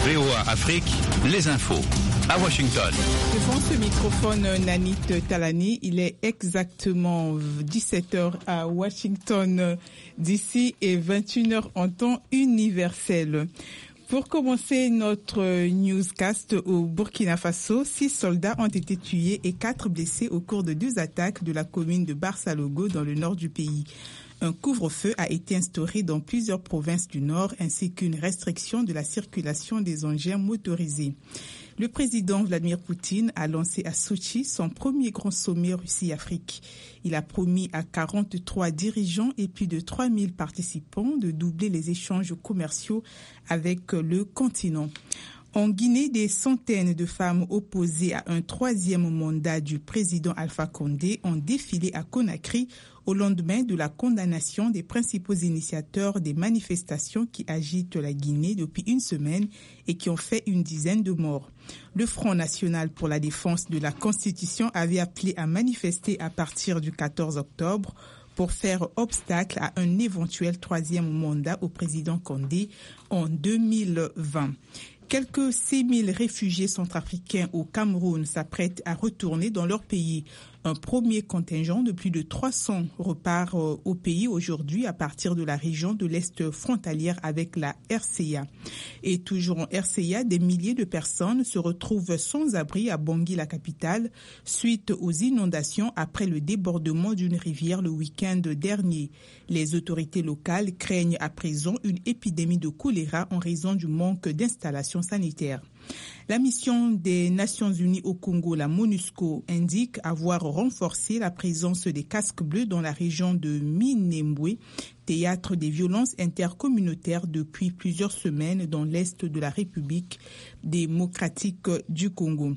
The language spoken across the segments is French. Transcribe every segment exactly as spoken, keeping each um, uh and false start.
V O A Afrique, les infos. À Washington. Devant ce microphone, Nanit Talani, il est exactement dix-sept heures à Washington D C et vingt et une heures en temps universel. Pour commencer notre newscast au Burkina Faso, six soldats ont été tués et quatre blessés au cours de deux attaques de la commune de Barsalogo dans le nord du pays. Un couvre-feu a été instauré dans plusieurs provinces du nord ainsi qu'une restriction de la circulation des engins motorisés. Le président Vladimir Poutine a lancé à Sochi son premier grand sommet Russie-Afrique. Il a promis à quarante-trois dirigeants et plus de trois mille participants de doubler les échanges commerciaux avec le continent. En Guinée, des centaines de femmes opposées à un troisième mandat du président Alpha Condé ont défilé à Conakry au lendemain de la condamnation des principaux initiateurs des manifestations qui agitent la Guinée depuis une semaine et qui ont fait une dizaine de morts. Le Front national pour la défense de la Constitution avait appelé à manifester à partir du quatorze octobre pour faire obstacle à un éventuel troisième mandat au président Condé en deux mille vingt. Quelques six mille réfugiés centrafricains au Cameroun s'apprêtent à retourner dans leur pays. Un premier contingent de plus de trois cents repart au pays aujourd'hui à partir de la région de l'Est frontalière avec la R C A. Et toujours en R C A, des milliers de personnes se retrouvent sans abri à Bangui, la capitale, suite aux inondations après le débordement d'une rivière le week-end dernier. Les autorités locales craignent à présent une épidémie de choléra en raison du manque d'installations sanitaires. La mission des Nations Unies au Congo, la MONUSCO, indique avoir renforcé la présence des casques bleus dans la région de Minembwe, théâtre des violences intercommunautaires depuis plusieurs semaines dans l'est de la République démocratique du Congo.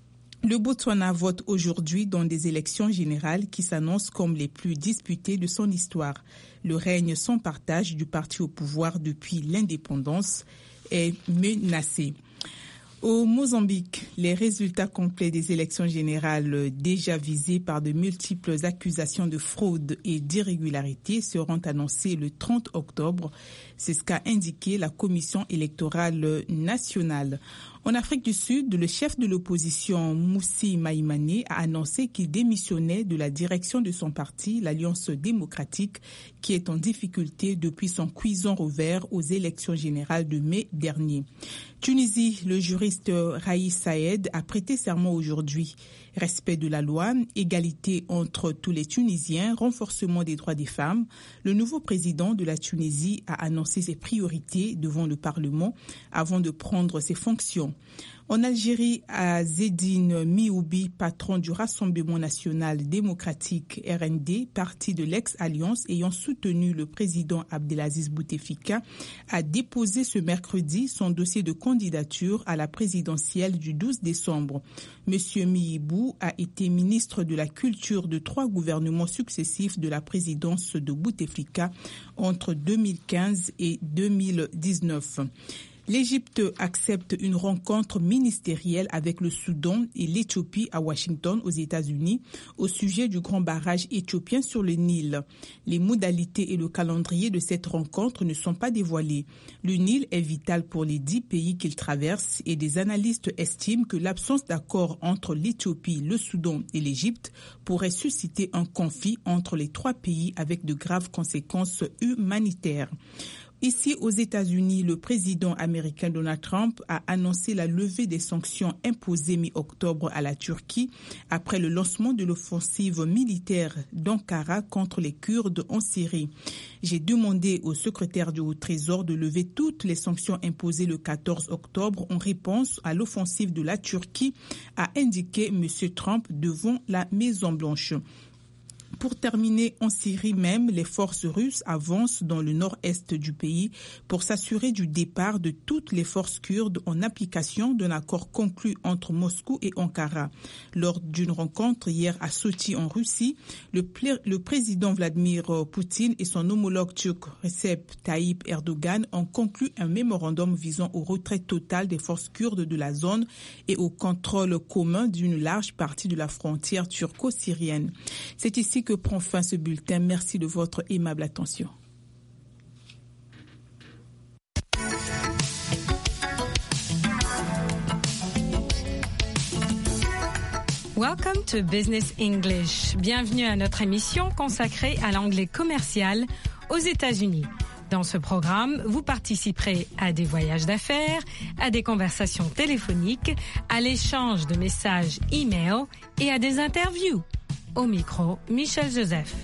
Le Botswana vote aujourd'hui dans des élections générales qui s'annoncent comme les plus disputées de son histoire. Le règne sans partage du parti au pouvoir depuis l'indépendance est menacé. Au Mozambique, les résultats complets des élections générales déjà visées par de multiples accusations de fraude et d'irrégularité seront annoncées le trente octobre. C'est ce qu'a indiqué la Commission électorale nationale. En Afrique du Sud, le chef de l'opposition, Moussi Maïmane, a annoncé qu'il démissionnait de la direction de son parti, l'Alliance démocratique, qui est en difficulté depuis son cuisant revers aux élections générales de mai dernier. Tunisie, le juriste Raïs Saïed a prêté serment aujourd'hui. Respect de la loi, égalité entre tous les Tunisiens, renforcement des droits des femmes. Le nouveau président de la Tunisie a annoncé ses priorités devant le Parlement avant de prendre ses fonctions. En Algérie, Azzedine Mioubi, patron du Rassemblement national démocratique R N D, parti de l'ex-alliance ayant soutenu le président Abdelaziz Bouteflika, a déposé ce mercredi son dossier de candidature à la présidentielle du douze décembre. Monsieur Miibou a été ministre de la Culture de trois gouvernements successifs de la présidence de Bouteflika entre deux mille quinze et deux mille dix-neuf. L'Égypte accepte une rencontre ministérielle avec le Soudan et l'Éthiopie à Washington, aux États-Unis, au sujet du grand barrage éthiopien sur le Nil. Les modalités et le calendrier de cette rencontre ne sont pas dévoilés. Le Nil est vital pour les dix pays qu'il traverse et des analystes estiment que l'absence d'accord entre l'Éthiopie, le Soudan et l'Égypte pourrait susciter un conflit entre les trois pays avec de graves conséquences humanitaires. Ici, aux États-Unis, le président américain Donald Trump a annoncé la levée des sanctions imposées mi-octobre à la Turquie après le lancement de l'offensive militaire d'Ankara contre les Kurdes en Syrie. J'ai demandé au secrétaire du Haut-Trésor de lever toutes les sanctions imposées le quatorze octobre en réponse à l'offensive de la Turquie, a indiqué M. Trump devant la Maison-Blanche. Pour terminer, en Syrie même, les forces russes avancent dans le nord-est du pays pour s'assurer du départ de toutes les forces kurdes en application d'un accord conclu entre Moscou et Ankara. Lors d'une rencontre hier à Sochi en Russie, le, pl- le président Vladimir Poutine et son homologue turc Recep Tayyip Erdogan ont conclu un mémorandum visant au retrait total des forces kurdes de la zone et au contrôle commun d'une large partie de la frontière turco-syrienne. C'est ici que prend fin ce bulletin. Merci de votre aimable attention. Welcome to Business English. Bienvenue à notre émission consacrée à l'anglais commercial aux États-Unis. Dans ce programme, vous participerez à des voyages d'affaires, à des conversations téléphoniques, à l'échange de messages e-mail et à des interviews. Au micro, Michel Joseph.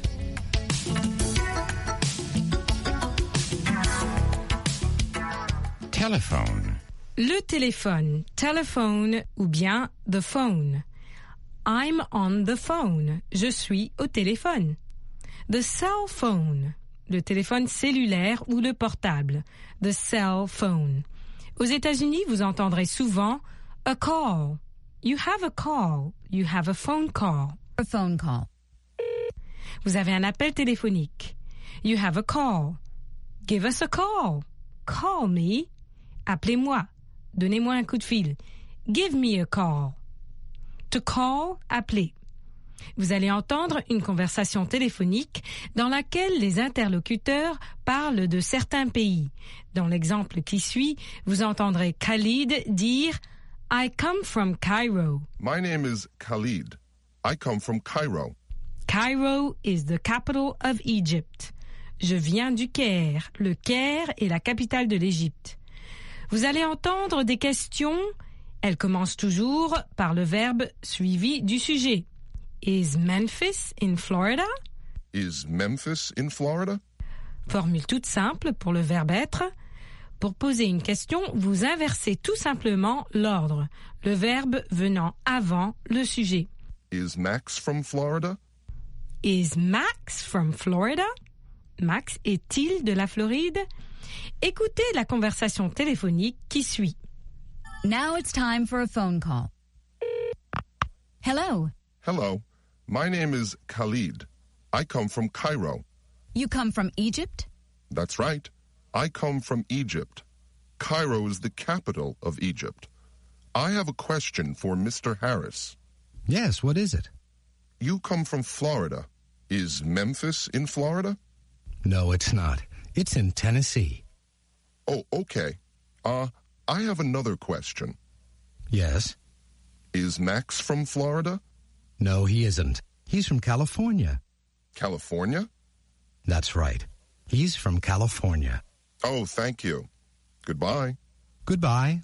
Telephone. Le téléphone, telephone ou bien the phone. I'm on the phone. Je suis au téléphone. The cell phone. Le téléphone cellulaire ou le portable. The cell phone. Aux États-Unis, vous entendrez souvent a call. You have a call. You have a phone call. A phone call. Vous avez un appel téléphonique. You have a call. Give us a call. Call me. Appelez-moi. Donnez-moi un coup de fil. Give me a call. To call, appeler. Vous allez entendre une conversation téléphonique dans laquelle les interlocuteurs parlent de certains pays. Dans l'exemple qui suit, vous entendrez Khalid dire « I come from Cairo ». My name is Khalid. I come from Cairo. Cairo is the capital of Egypt. Je viens du Caire. Le Caire est la capitale de l'Égypte. Vous allez entendre des questions. Elles commencent toujours par le verbe suivi du sujet. Is Memphis in Florida? Is Memphis in Florida? Formule toute simple pour le verbe être. Pour poser une question, vous inversez tout simplement l'ordre, le verbe venant avant le sujet. Is Max from Florida? Is Max from Florida? Max est-il de la Floride? Écoutez la conversation téléphonique qui suit. Now it's time for a phone call. Hello. Hello. My name is Khalid. I come from Cairo. You come from Egypt? That's right. I come from Egypt. Cairo is the capital of Egypt. I have a question for Mister Harris. Yes, what is it? You come from Florida. Is Memphis in Florida? No, it's not. It's in Tennessee. Oh, okay. Uh, I have another question. Yes? Is Max from Florida? No, he isn't. He's from California. California? That's right. He's from California. Oh, thank you. Goodbye. Goodbye.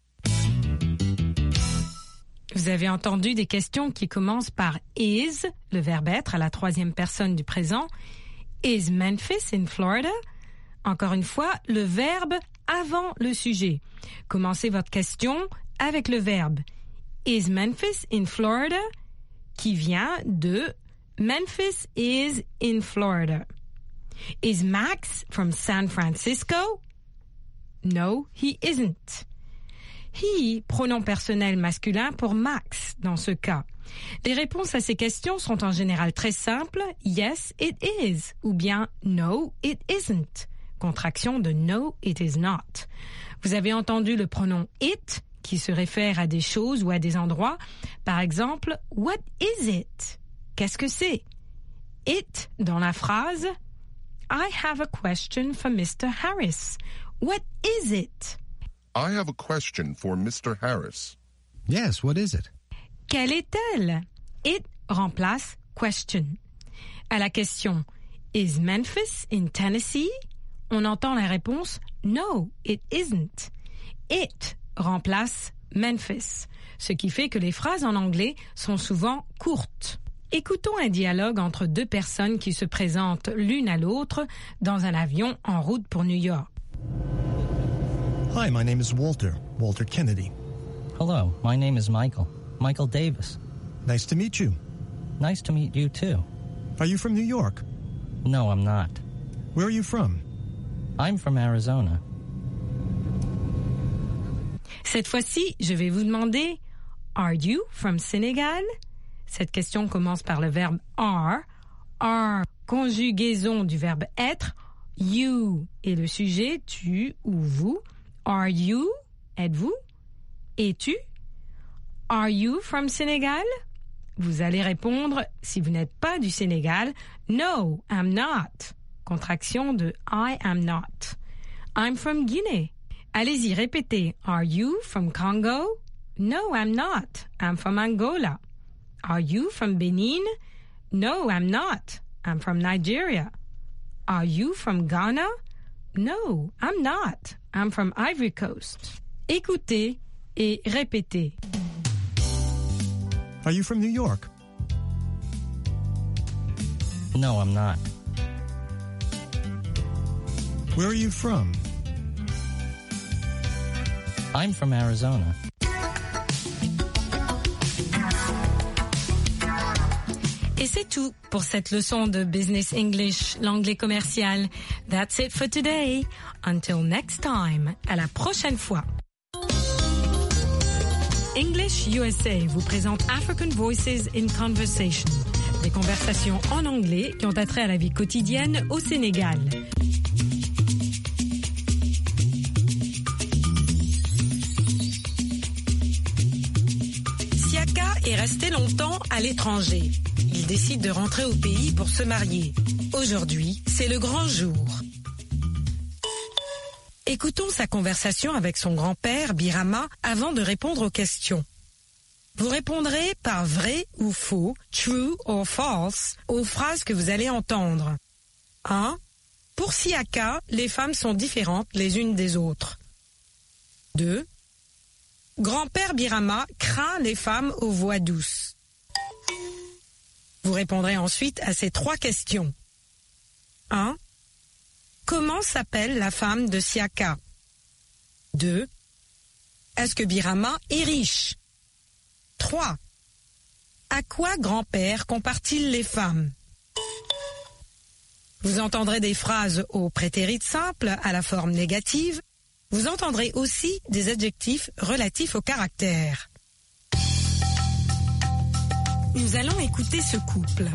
Vous avez entendu des questions qui commencent par is, le verbe être à la troisième personne du présent. Is Memphis in Florida? Encore une fois, le verbe avant le sujet. Commencez votre question avec le verbe Is Memphis in Florida? Qui vient de Memphis is in Florida. Is Max from San Francisco? No, he isn't. He, pronom personnel masculin pour Max dans ce cas. Les réponses à ces questions sont en général très simples. Yes, it is. Ou bien no, it isn't. Contraction de no, it is not. Vous avez entendu le pronom it qui se réfère à des choses ou à des endroits. Par exemple, what is it? Qu'est-ce que c'est? It dans la phrase I have a question for Mister Harris. What is it? I have a question for Mister Harris. Yes, what is it? Quelle est-elle? It remplace question. À la question Is Memphis in Tennessee? On entend la réponse No, it isn't. It remplace Memphis, ce qui fait que les phrases en anglais sont souvent courtes. Écoutons un dialogue entre deux personnes qui se présentent l'une à l'autre dans un avion en route pour New York. Hi, my name is Walter, Walter Kennedy. Hello, my name is Michael, Michael Davis. Nice to meet you. Nice to meet you too. Are you from New York? No, I'm not. Where are you from? I'm from Arizona. Cette fois-ci, je vais vous demander Are you from Senegal? Cette question commence par le verbe are. Are, conjugaison du verbe être. You est le sujet, tu ou vous. Are you? Êtes-vous? Es-tu? Are you from Senegal? Vous allez répondre, si vous n'êtes pas du Sénégal, No, I'm not. Contraction de I am not. I'm from Guinea. Allez-y, répétez. Are you from Congo? No, I'm not. I'm from Angola. Are you from Benin? No, I'm not. I'm from Nigeria. Are you from Ghana? No, I'm not. I'm from Ivory Coast. Écoutez et répétez. Are you from New York? No, I'm not. Where are you from? I'm from Arizona. Et c'est tout pour cette leçon de Business English, l'anglais commercial. That's it for today. Until next time. À la prochaine fois. English U S A vous présente African Voices in Conversation. Des conversations en anglais qui ont attrait à la vie quotidienne au Sénégal. Siaka est resté longtemps à l'étranger. Il décide de rentrer au pays pour se marier. Aujourd'hui, c'est le grand jour. Écoutons sa conversation avec son grand-père, Birama, avant de répondre aux questions. Vous répondrez par vrai ou faux, true or false, aux phrases que vous allez entendre. un. Pour Siaka, les femmes sont différentes les unes des autres. deux. Grand-père Birama craint les femmes aux voix douces. Vous répondrez ensuite à ces trois questions. un. Comment s'appelle la femme de Siaka? deux. Est-ce que Birama est riche? trois. À quoi grand-père compare-t-il les femmes? Vous entendrez des phrases au prétérit simple à la forme négative. Vous entendrez aussi des adjectifs relatifs au caractère. Nous allons écouter ce couple.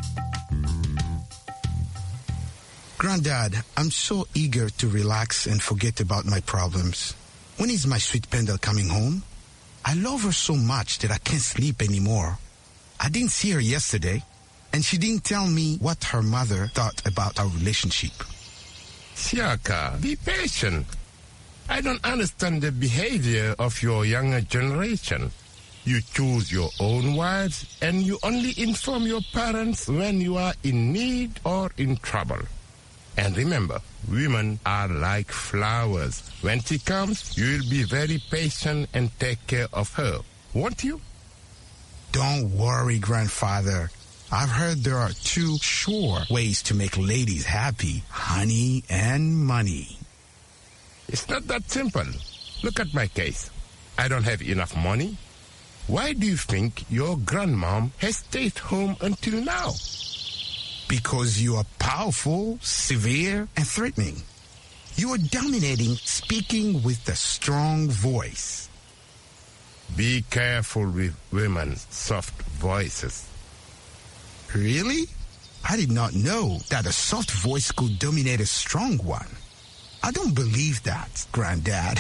Granddad, I'm so eager to relax and forget about my problems. When is my sweet Pendle coming home? I love her so much that I can't sleep anymore. I didn't see her yesterday, and she didn't tell me what her mother thought about our relationship. Siaka, be patient. I don't understand the behavior of your younger generation. You choose your own words, and you only inform your parents when you are in need or in trouble. And remember, women are like flowers. When she comes, you will be very patient and take care of her, won't you? Don't worry, grandfather. I've heard there are two sure ways to make ladies happy, honey and money. It's not that simple. Look at my case. I don't have enough money. Why do you think your grandmom has stayed home until now? Because you are powerful, severe, and threatening. You are dominating, speaking with a strong voice. Be careful with women's soft voices. Really? I did not know that a soft voice could dominate a strong one. I don't believe that, Granddad.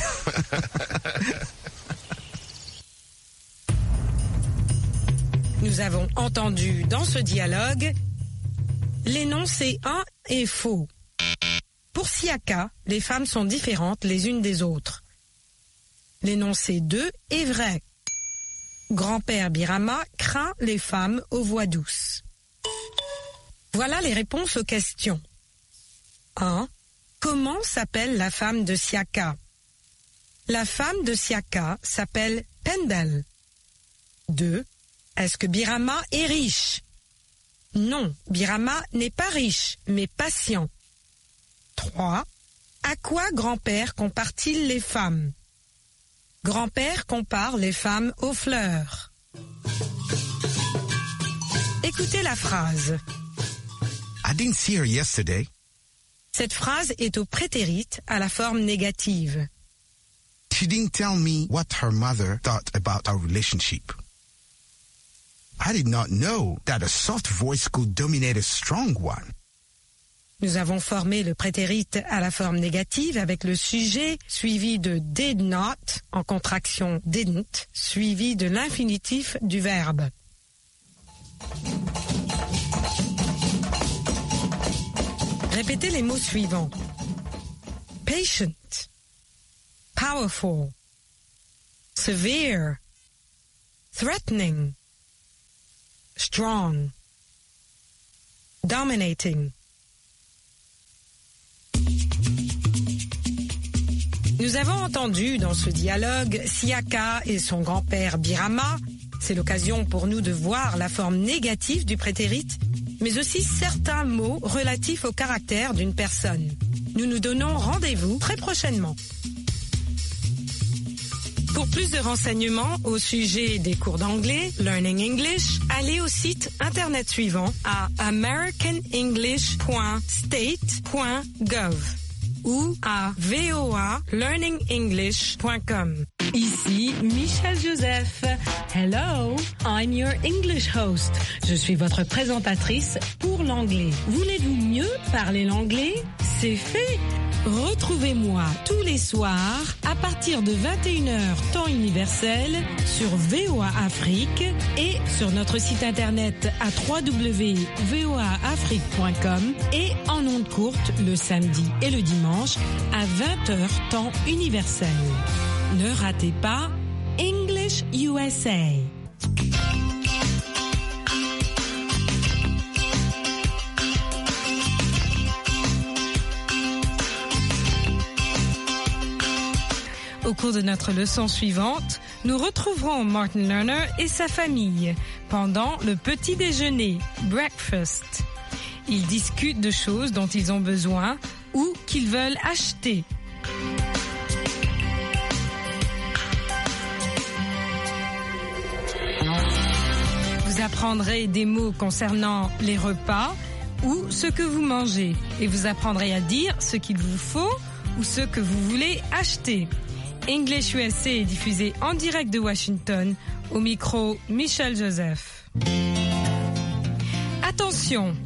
Nous avons entendu dans ce dialogue l'énoncé un est faux. Pour Siaka, les femmes sont différentes les unes des autres. L'énoncé deux est vrai. Grand-père Birama craint les femmes aux voix douces. Voilà les réponses aux questions. un. Comment s'appelle la femme de Siaka? La femme de Siaka s'appelle Pendle. deux. Est-ce que Birama est riche? Non, Birama n'est pas riche, mais patient. trois. À quoi grand-père compare-t-il les femmes? Grand-père compare les femmes aux fleurs. Écoutez la phrase. I didn't see her yesterday. Cette phrase est au prétérit à la forme négative. She didn't tell me what her mother thought about our relationship. I did not know that a soft voice could dominate a strong one. Nous avons formé le prétérit à la forme négative avec le sujet suivi de did not en contraction didn't suivi de l'infinitif du verbe. Répétez les mots suivants. Patient, powerful, severe, threatening, strong. Dominating. Nous avons entendu dans ce dialogue Siaka et son grand-père Birama. C'est l'occasion pour nous de voir la forme négative du prétérit, mais aussi certains mots relatifs au caractère d'une personne. Nous nous donnons rendez-vous très prochainement. Pour plus de renseignements au sujet des cours d'anglais, Learning English, allez au site internet suivant à american english point state point gov ou à voa learning english point com. Ici Michel Joseph. Hello, I'm your English host. Je suis votre présentatrice pour l'anglais. Voulez-vous mieux parler l'anglais? C'est fait. Retrouvez-moi tous les soirs à partir de vingt et une heures temps universel sur V O A Afrique et sur notre site internet à w w w point v o a afrique point com et en ondes courtes le samedi et le dimanche à vingt heures temps universel. Ne ratez pas English U S A. Au cours de notre leçon suivante, nous retrouverons Martin Lerner et sa famille pendant le petit déjeuner, breakfast. Ils discutent de choses dont ils ont besoin ou qu'ils veulent acheter. Vous apprendrez des mots concernant les repas ou ce que vous mangez et vous apprendrez à dire ce qu'il vous faut ou ce que vous voulez acheter. English U S A est diffusé en direct de Washington, au micro Michel Joseph. Attention,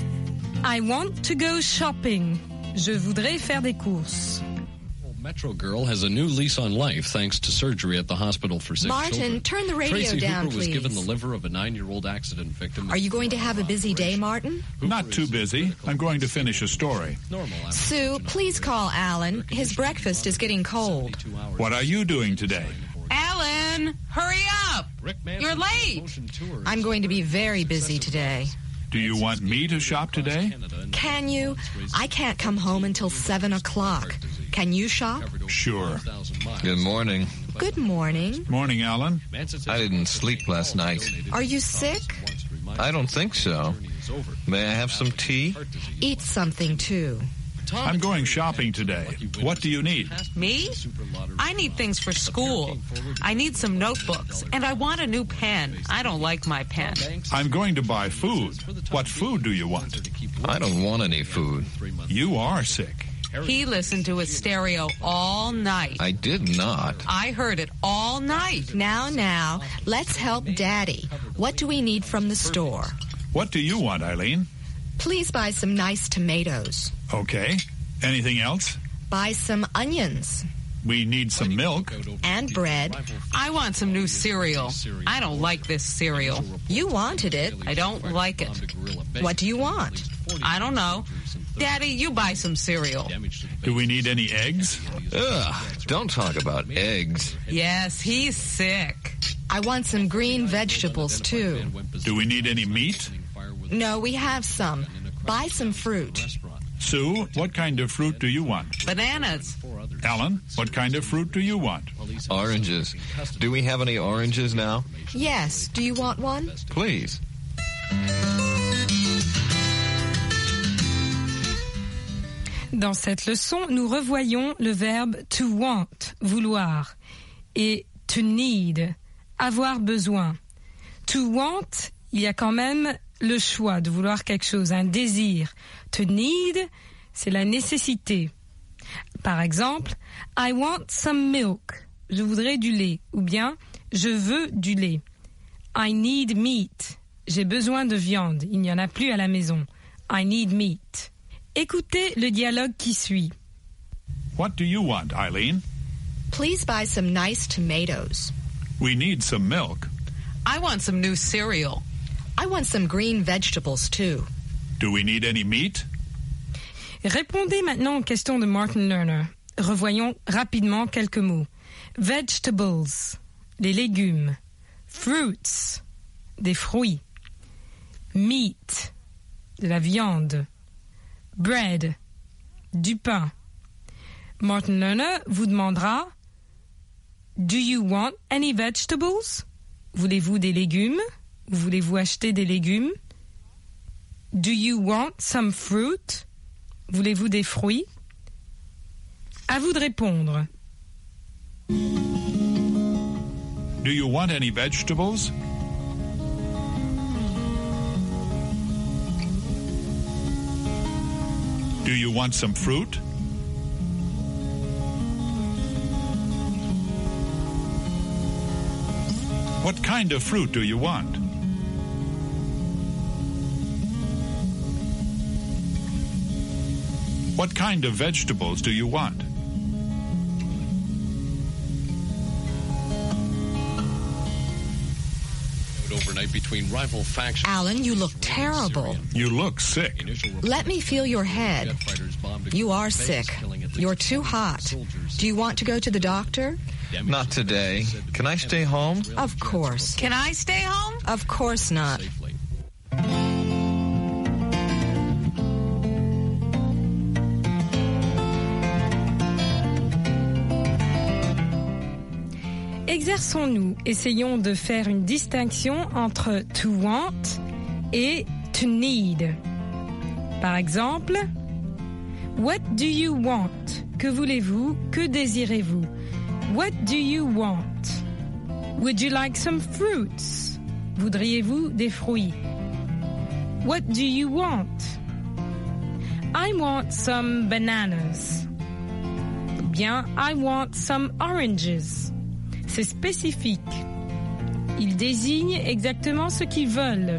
I want to go shopping. Je voudrais faire des courses. Metro Girl has a new lease on life thanks to surgery at the hospital for sick Martin, children. turn the radio Tracy down, Hooper was please. given the liver of a nine-year-old accident victim. Are you going to have a busy day, Martin? Not too busy. I'm going to finish a story. Sue, please call Alan. His breakfast is getting cold. What are you doing today? Alan, hurry up! You're late. I'm going to be very busy today. Do you want me to shop today? Can you? I can't come home until seven o'clock. Can you shop? Sure. Good morning. Good morning. Morning, Alan. I didn't sleep last night. Are you sick? I don't think so. May I have some tea? Eat something, too. I'm going shopping today. What do you need? Me? I need things for school. I need some notebooks, and I want a new pen. I don't like my pen. I'm going to buy food. What food do you want? I don't want any food. You are sick. He listened to his stereo all night. I did not. I heard it all night. Now, now, let's help Daddy. What do we need from the store? What do you want, Eileen? Please buy some nice tomatoes. Okay. Anything else? Buy some onions. We need some milk. And bread. I want some new cereal. I don't like this cereal. You wanted it. I don't like it. What do you want? I don't know. Daddy, you buy some cereal. Do we need any eggs? Ugh, don't talk about eggs. Yes, he's sick. I want some green vegetables, too. Do we need any meat? No, we have some. Buy some fruit. Sue, what kind of fruit do you want? Bananas. Alan, what kind of fruit do you want? Oranges. Do we have any oranges now? Yes. Do you want one? Please. Dans cette leçon, nous revoyons le verbe to want, vouloir, et to need, avoir besoin. To want, il y a quand même le choix de vouloir quelque chose, un désir. To need, c'est la nécessité. Par exemple, I want some milk. Je voudrais du lait. Ou bien, je veux du lait. I need meat. J'ai besoin de viande. Il n'y en a plus à la maison. I need meat. Écoutez le dialogue qui suit. What do you want, Eileen? Please buy some nice tomatoes. We need some milk. I want some new cereal. I want some green vegetables, too. Do we need any meat? Répondez maintenant aux questions de Martin Lerner. Revoyons rapidement quelques mots. Vegetables, les légumes. Fruits, des fruits. meat, de la viande. Bread, du pain. Martin Lerner vous demandera Do you want any vegetables? Voulez-vous des légumes? Voulez-vous acheter des légumes? Do you want some fruit? Voulez-vous des fruits? À vous de répondre. Do you want any vegetables? Do you want some fruit? What kind of fruit do you want? What kind of vegetables do you want? Overnight between rival factions. Alan, you look terrible. You look sick. Let me feel your head. You are sick. You're too hot. Do you want to go to the doctor? Not today. Can I stay home? Of course. Can I stay home? Of course not. Exerçons-nous, essayons de faire une distinction entre to want et to need. Par exemple, what do you want? Que voulez-vous? Que désirez-vous? What do you want? Would you like some fruits? Voudriez-vous des fruits? What do you want? I want some bananas. Ou bien, I want some oranges. C'est spécifique. Ils désignent exactement ce qu'ils veulent.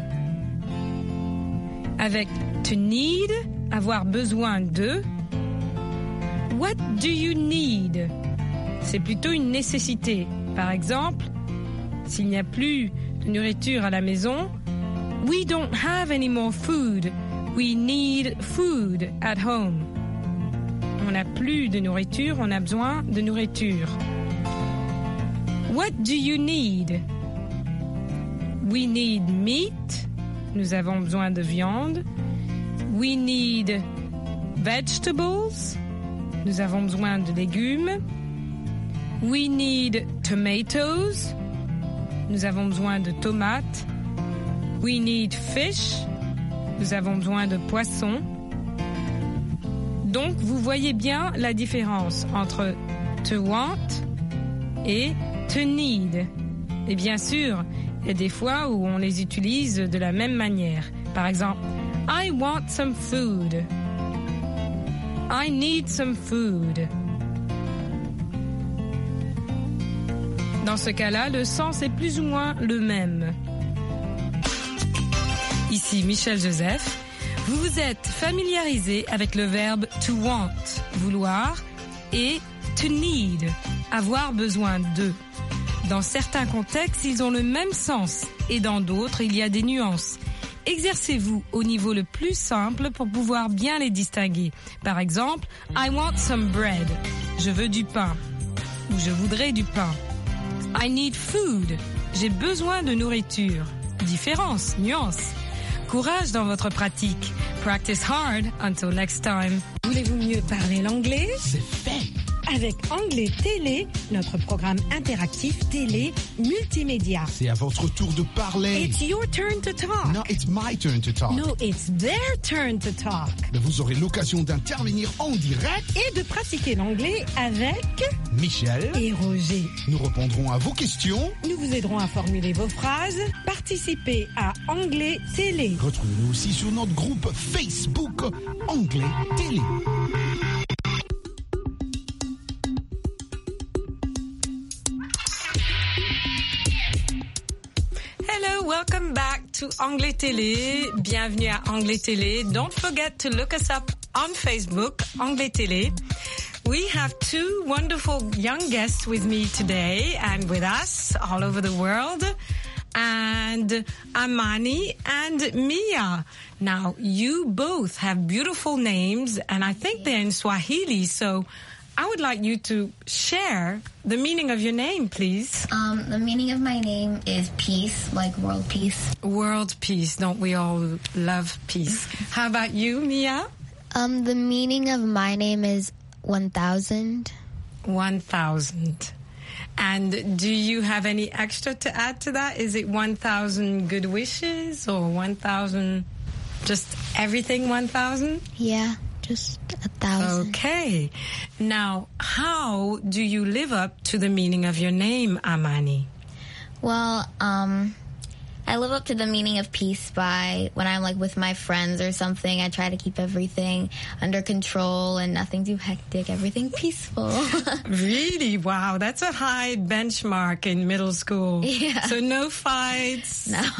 Avec to need, avoir besoin de. What do you need? C'est plutôt une nécessité. Par exemple, s'il n'y a plus de nourriture à la maison, we don't have any more food. We need food at home. On n'a plus de nourriture, on a besoin de nourriture. What do you need? We need meat. Nous avons besoin de viande. We need vegetables. Nous avons besoin de légumes. We need tomatoes. Nous avons besoin de tomates. We need fish. Nous avons besoin de poissons. Donc, vous voyez bien la différence entre to want et to need. Et bien sûr, il y a des fois où on les utilise de la même manière. Par exemple, I want some food. I need some food. Dans ce cas-là, le sens est plus ou moins le même. Ici Michel Joseph. Vous vous êtes familiarisé avec le verbe to want, vouloir, et to need, avoir besoin de. Dans certains contextes, ils ont le même sens et dans d'autres, il y a des nuances. Exercez-vous au niveau le plus simple pour pouvoir bien les distinguer. Par exemple, I want some bread. Je veux du pain. Ou je voudrais du pain. I need food. J'ai besoin de nourriture. Différence, nuance. Courage dans votre pratique. Practice hard until next time. Voulez-vous mieux parler l'anglais? C'est fait. Avec Anglais Télé, notre programme interactif télé multimédia. C'est à votre tour de parler. It's your turn to talk. No, it's my turn to talk. No, it's their turn to talk. Mais vous aurez l'occasion d'intervenir en direct et de pratiquer l'anglais avec Michel et Roger. Nous répondrons à vos questions. Nous vous aiderons à formuler vos phrases. Participez à Anglais Télé. Retrouvez-nous aussi sur notre groupe Facebook Anglais Télé. Hello, welcome back to Anglais Télé. Bienvenue à Anglais Télé. Don't forget to look us up on Facebook, Anglais Télé. We have two wonderful young guests with me today and with us all over the world. And Amani and Mia. Now, you both have beautiful names, and I think they're in Swahili, so I would like you to share the meaning of your name, please. Um, the meaning of my name is peace, like world peace. World peace. Don't we all love peace? How about you, Mia? Um, the meaning of my name is one thousand. one thousand. And do you have any extra to add to that? Is it one thousand good wishes or one thousand, just everything one thousand? Yeah, just a thousand. Okay. Now, how do you live up to the meaning of your name, Amani? Well, um, I live up to the meaning of peace by when I'm like with my friends or something, I try to keep everything under control and nothing too hectic, everything peaceful. Really? Wow, that's a high benchmark in middle school. Yeah. So no fights? No.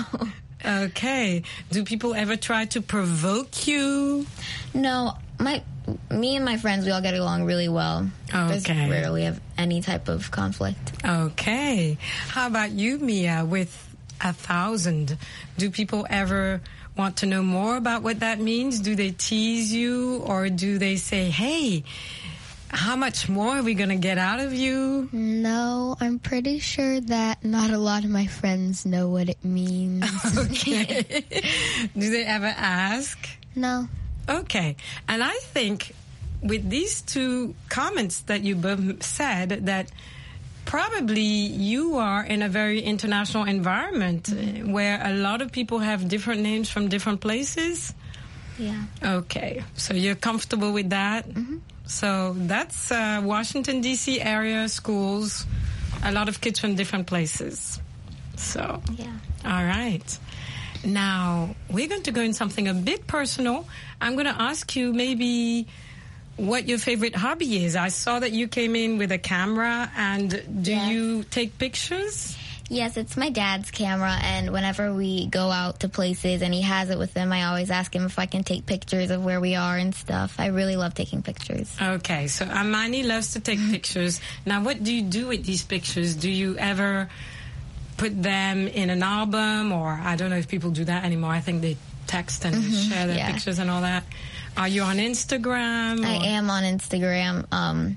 Okay. Do people ever try to provoke you? No, my me and my friends, we all get along really well. Okay. There's rarely have any type of conflict. Okay. How about you, Mia, with a thousand? Do people ever want to know more about what that means? Do they tease you, or do they say, hey, how much more are we going to get out of you? No, I'm pretty sure that not a lot of my friends know what it means. Okay. Do they ever ask? No. Okay. And I think with these two comments that you both said, that probably you are in a very international environment mm-hmm. where a lot of people have different names from different places. Yeah. Okay. So you're comfortable with that? Mm-hmm. So that's uh, Washington, D C area schools, a lot of kids from different places. So, yeah. All right. Now, we're going to go in something a bit personal. I'm going to ask you maybe what your favorite hobby is. I saw that you came in with a camera, and do yes. you take pictures? Yes, it's my dad's camera, and whenever we go out to places and he has it with him, I always ask him if I can take pictures of where we are and stuff. I really love taking pictures. Okay, so Amani loves to take pictures. Now, what do you do with these pictures? Do you ever put them in an album, or I don't know if people do that anymore. I think they text and mm-hmm. share their yeah. pictures and all that. Are you on Instagram? I am on Instagram. Um,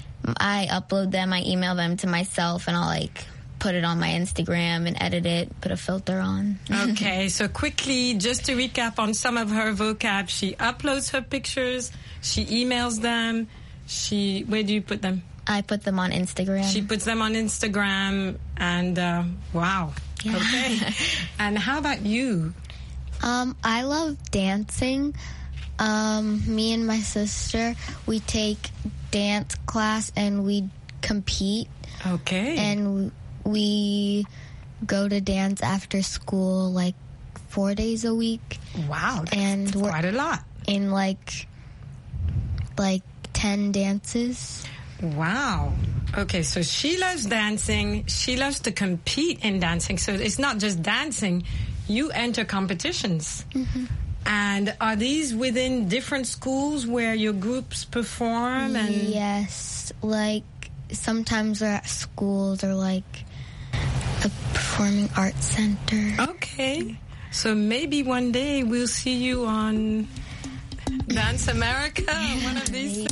I upload them, I email them to myself, and I'll like put it on my Instagram and edit it, put a filter on. Okay, so quickly, just to recap on some of her vocab, she uploads her pictures, she emails them, she, where do you put them? I put them on Instagram. She puts them on Instagram, and uh, wow. Yeah. Okay. And how about you? Um, I love dancing. Um, me and my sister, we take dance class and we compete. Okay. And we go to dance after school like four days a week. Wow, that's, and that's quite a lot. In like like ten dances. Wow. Okay, so she loves dancing. She loves to compete in dancing. So it's not just dancing. You enter competitions. Mm-hmm. And are these within different schools where your groups perform? And yes. Like sometimes they're at schools or like a performing arts center. Okay. So maybe one day we'll see you on Dance America, one of these maybe.